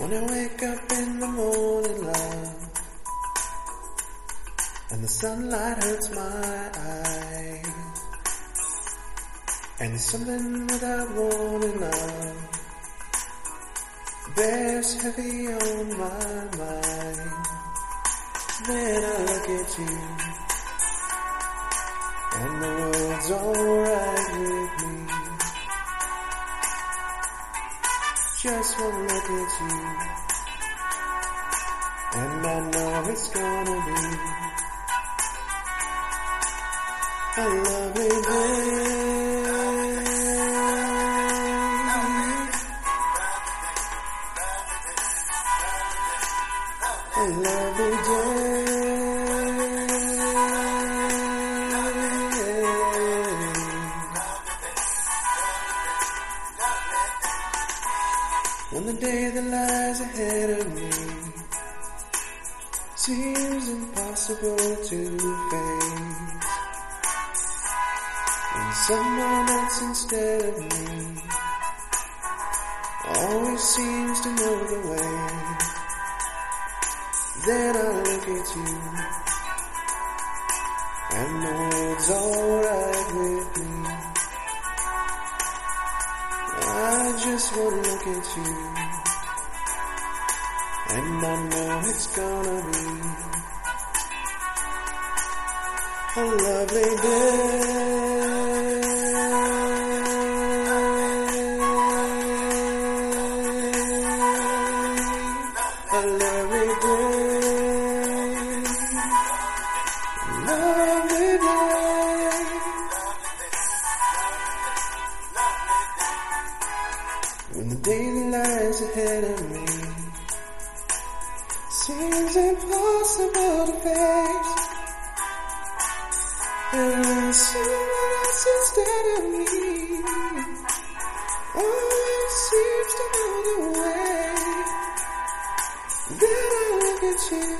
When I wake up in the morning, love, and the sunlight hurts my eyes, and something without warning, love, bears heavy on my mind. Then I look at you, and the world's alright with me. Just one look at you, and I know it's gonna be a lovely day, a lovely day. When the day that lies ahead of me seems impossible to face, when someone else instead of me always seems to know the way, then I look at you, and the world's alright with me. I just wanna look at you, and I know it's gonna be a lovely day, a lovely day, a lovely day. When the day that lies ahead of me seems impossible to face, and when someone else instead of me always seems to know the way, then I look at you,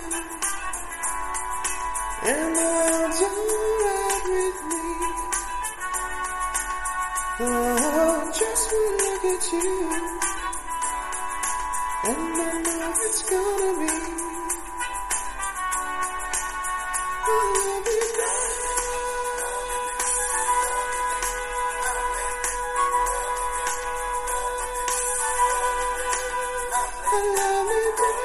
and the world's alright with me. Oh, just one look at you, and I know it's gonna be a lovely day, a lovely day.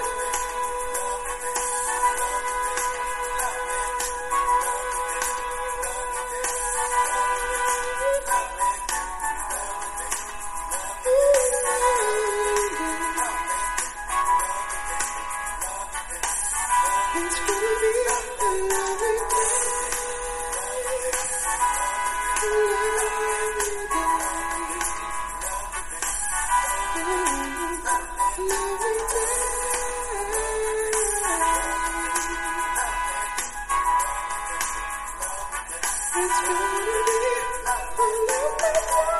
It's gonna be a lovely day, a lovely day, a lovely day. It's gonna be a lovely day.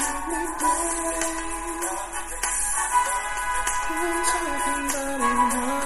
I'm talking about it now.